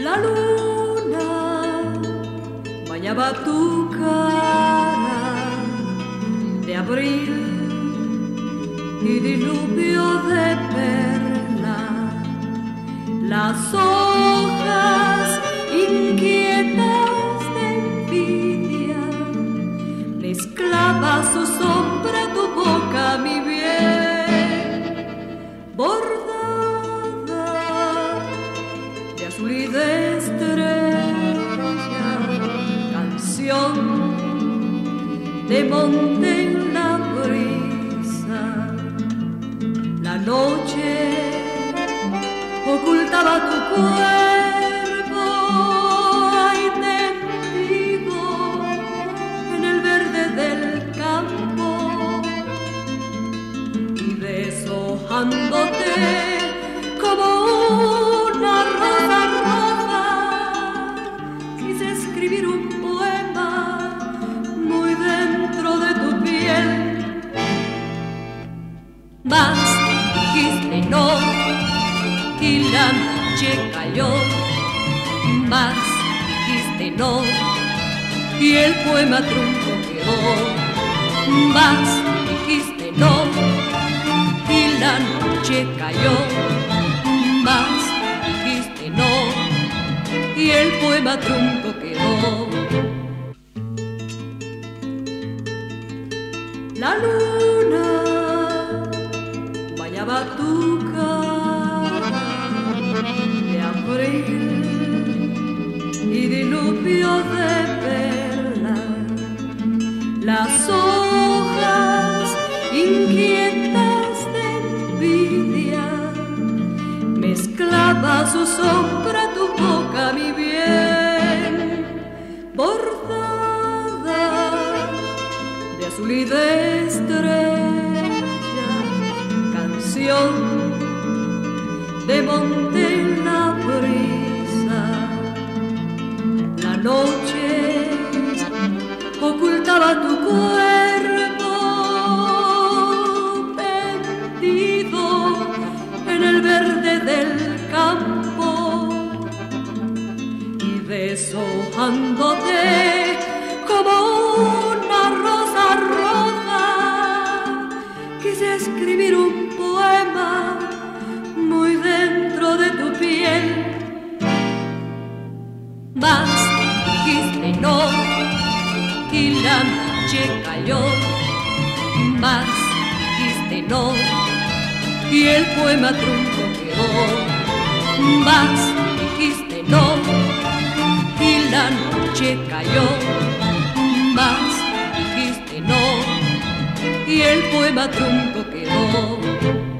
La luna bañaba tu cara de abril y diluvio de perla. Las hojas inquietas de envidia mezclaba su sombra tu boca, mi bien, bordada de azul y de estrella, canción de monte en la brisa. La noche ocultaba tu cuerpo ahí tendido en el verde del campo, y deshojándote como una rosa roja quise escribir un poema muy dentro de tu piel. Mas dijiste no y la noche cayó. Más dijiste no y el poema trunco quedó. Más dijiste no y la noche cayó. Más dijiste no y el poema trunco quedó. La luna bañaba tu cara de abril y diluvio de perla. Las hojas inquietas de envidia mezclaba su sombra tu boca, mi bien, bordada de azul y de estrella, canción de monte en la brisa. La noche ocultaba tu cuerpo tendido en el verde del campo, y deshojándote como una rosa roja quise escribir un poema muy dentro de tu piel. Mas dijiste no y la noche cayó. Más dijiste no y el poema trunco quedó. Más dijiste no y la noche cayó. Más dijiste no y el poema trunco quedó.